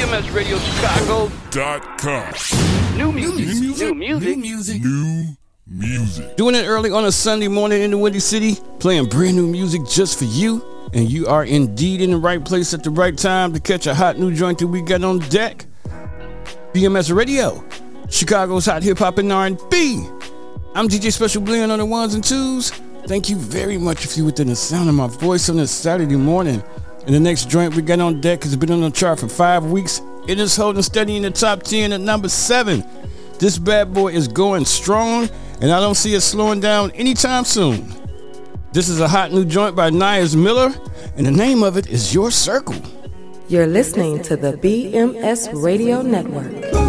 BMSRadioChicago.com. New music. Doing it early on a Sunday morning in the Windy City, playing brand new music just for you. And you are indeed in the right place at the right time to catch a hot new joint that we got on deck. BMS Radio, Chicago's hot hip hop and R&B. I'm DJ Special Blend on the ones and twos. Thank you very much if you're within the sound of my voice on this Saturday morning. And the next joint we got on deck has been on the chart for 5 weeks. It is holding steady in the top 10 at number 7. This bad boy is going strong, and I don't see it slowing down anytime soon. This is a hot new joint by Nias Miller, and the name of it is Your Circle. You're listening to the BMS Radio Network.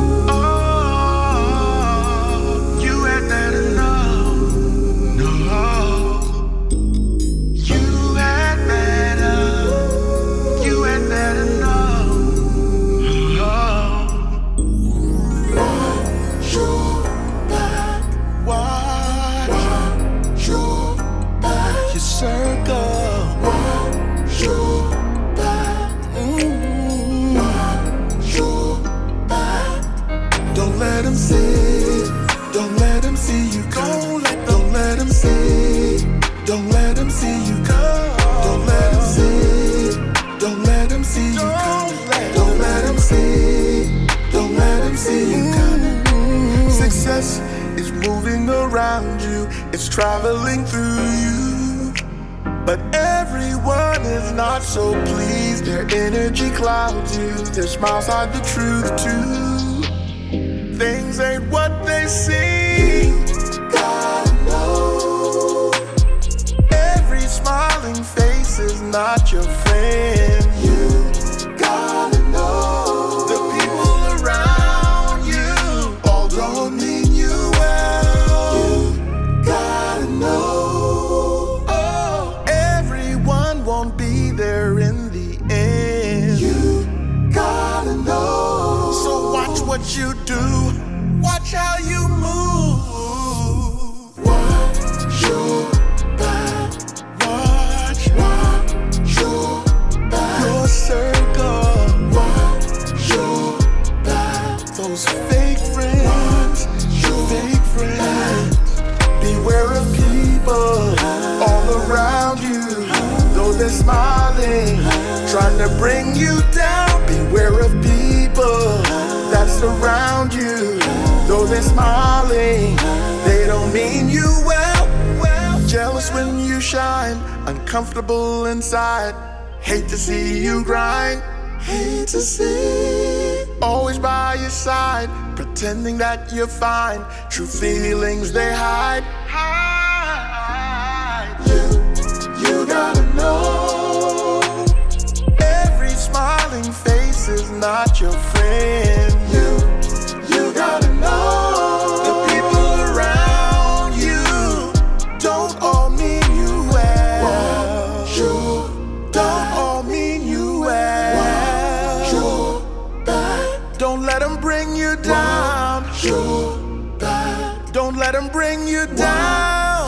Success is moving around you, it's traveling through you. But everyone is not so pleased, their energy clouds you, their smiles hide the truth too. Things ain't what they seem. Gotta know, every smiling face is not your friend. You gotta know, the people around you all don't mean you well. You gotta know, oh, everyone won't be there in the end. You gotta know, so watch what you do, watch how you move. Watch your back, watch your back, your circle, watch your back, those fake friends, your fake friends. Beware of people all around you, though they're smiling, trying to bring you down. Beware of people that surround you, though they're smiling, they don't mean you well. Jealous when you shine, uncomfortable inside, hate to see you grind, hate to see. Always by your side, pretending that you're fine, true feelings they hide. You gotta know, every smiling face is not your friend. You gotta know, the people around you don't all mean you well. Don't all mean you well. Don't let them bring you down. Don't let them bring you down.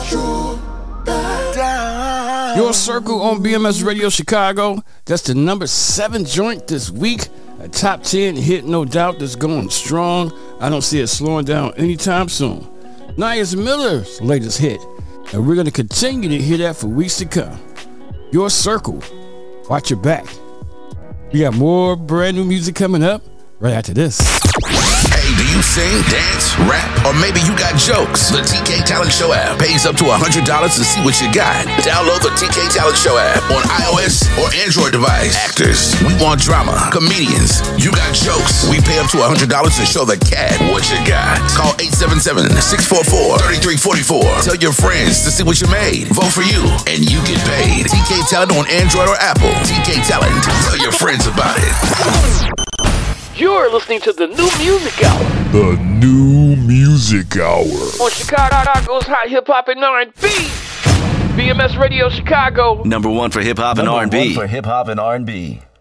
Your Circle on BMS Radio Chicago. That's the number 7 joint this week. A top 10 hit, no doubt, that's going strong. I don't see it slowing down anytime soon. Nias Miller's latest hit, and we're going to continue to hear that for weeks to come. Your Circle. Watch your back. We got more brand new music coming up right after this. Hey, do you sing, dance, rap, or maybe you got jokes? The TK Talent Show app pays up to $100 to see what you got. Download the TK Talent Show app on iOS or Android device. Actors, we want drama. Comedians, you got jokes. We pay up to $100 to show the cat what you got. Call 877-644-3344. Tell your friends to see what you made. Vote for you, and you get paid. TK Talent on Android or Apple. TK Talent. Tell your friends about it. You're listening to the New Music Hour. The New Music Hour. On Chicago's hot hip hop and R&B. BMS Radio Chicago. Number 1 for hip hop and R&B. Number 1 for hip hop and R&B.